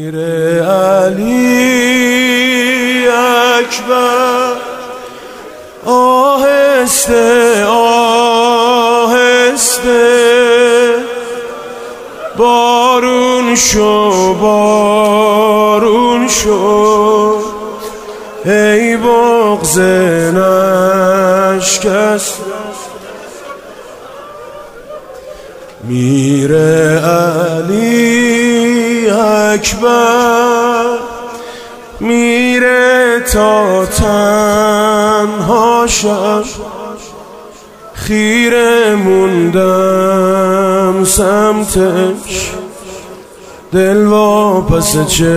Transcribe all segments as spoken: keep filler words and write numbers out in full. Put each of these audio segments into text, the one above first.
میره علی اکبر، آهسته آهسته، بارون شو بارون شو، ای بغض نشکسته. میره علی اکبر، میره تا تنها شم، خیره موندم سمتش، دل واپس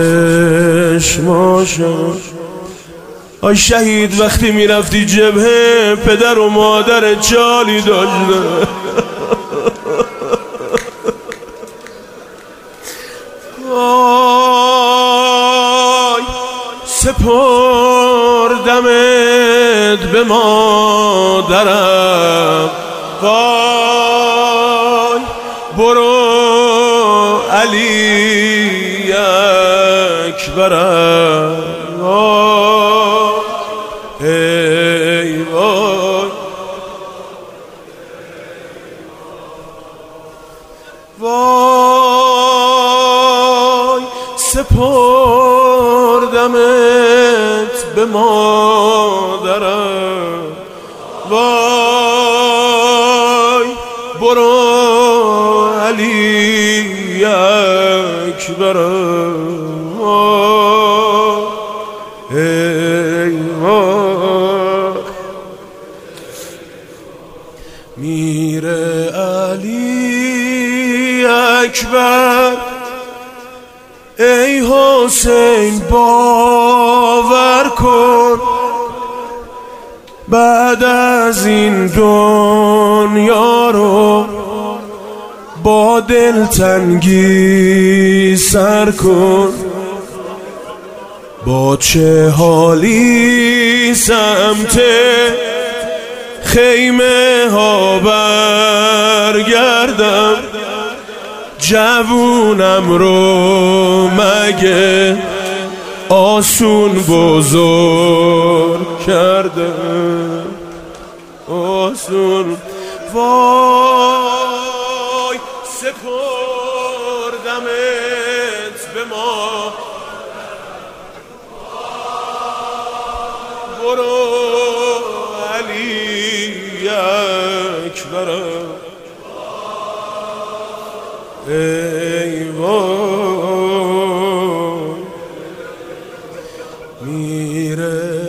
چشماشم. آی شهید وقتی میرفتی جبهه، پدر و مادر جالی داشته. آی سپردمت به مادرم، وای برو علی اکبرم، وای ای وای وای، سپردمت به مادرم، وای برو علی اکبرم، وای ای وای. میره علی اکبر، ای حسین باور کن، بعد از این دنیا رو با دلتنگی سر کن. با چه حالی سمت خیمه ها برگردم، جوونم رو مگه آسون بزرگ کردم، آسون. وای سپردمت به ما، برو علی اکبرم، ای وای. میره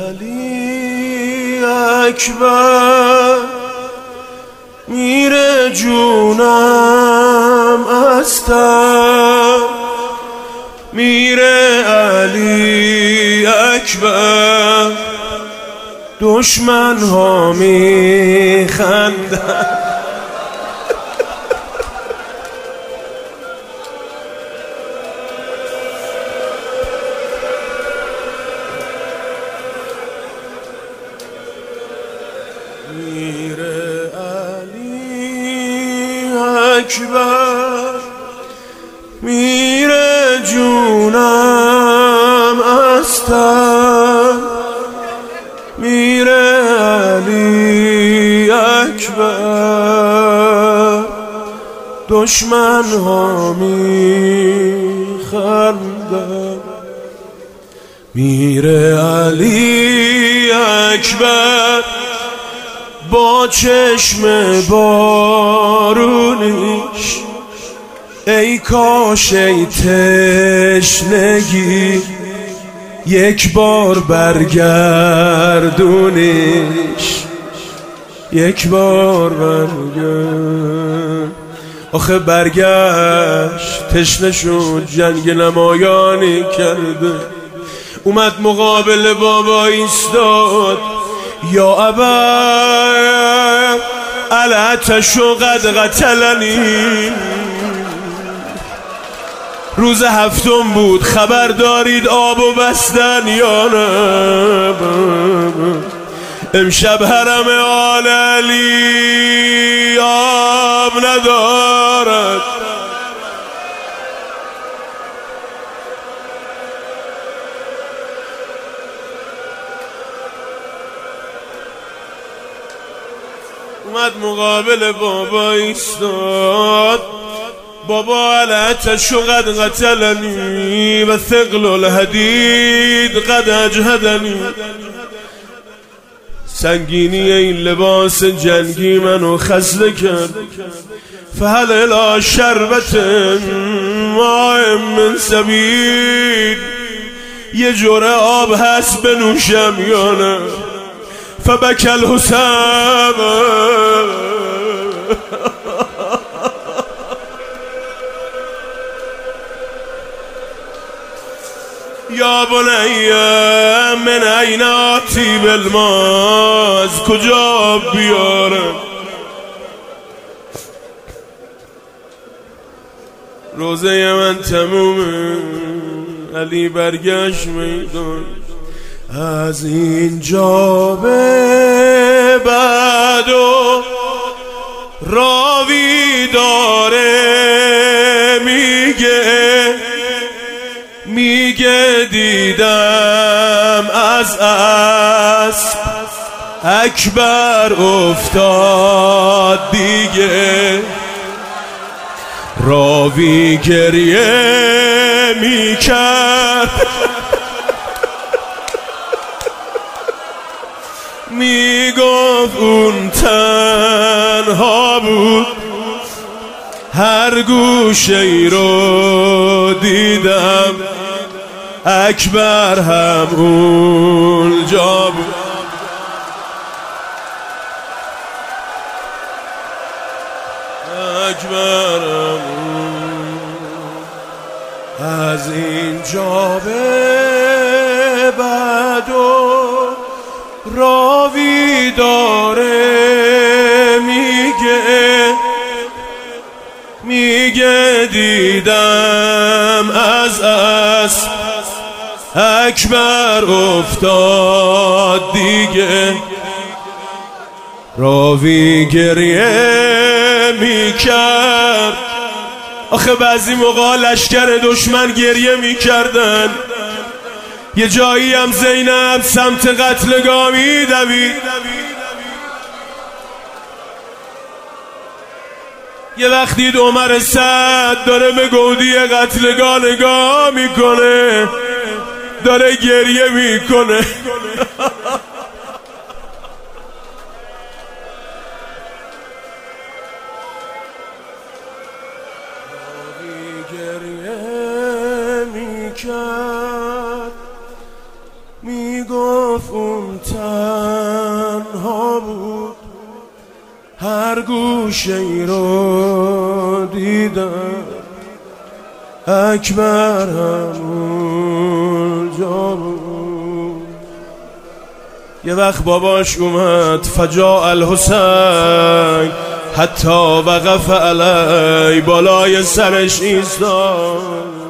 علی اکبر، میره جونم استم، میره علی اکبر، دشمن ها میخندن. میره علی اکبر، میره جونم استم، میره علی اکبر، دشمن ها میخندن. میره علی اکبر، با چشم بارونیش، ای کاش ای تشنگی یک بار برگردونیش، یک بار برگرد. آخه برگشت تشنه شد، جنگ نمایانی کرده، اومد مقابل بابا ایستاد، یا ابا العتش قد قتلنی. روز هفتم بود، خبر دارید آب و بستن یا نه؟ امشب حرم آل علی آب ندارد. اومد مقابل بابا ایستاد. بابا علتش قد قتلنی و ثقل الحدید قد اجهدنی. سنگینی این لباس جنگی منو خسته کرد. فهل الی شربت ماء من سبیل، یه جوره آب هست بنوشم یا نه؟ فبکی الحسین یا بنی من این آتی بالماء، از کجا بیارم؟ روزه من تمومه، علی برگشت میدان. از اینجا به بعد و راوی داره میگه میگه دیدم از اسب اکبر افتاد دیگه. راوی گریه میکرد میگفت اون تنها بود، هر گوشه ای رو دیدم اکبر هم اونجا بود. اکبر هم از اینجا به بعد و راوی داره میگه میگه دیدم از اسب اکبر افتاد دیگه. راوی گریه میکرد. آخه بعضی موقع لشکر دشمن گریه میکردن. یه جایی هم زینب سمت قتلگاه میدوید. یه وقت دید عمر سعد داره به گودی قتلگاه نگاه میکنه، داره گریه میکنه. گریه میکرد میگفت اون تنها بود، هر گوشه ای رو دیدم اکبر همونجا بود. یه وقت باباش اومد فجاء الحسین حتی وقف علی، بالای سرش ایستاد.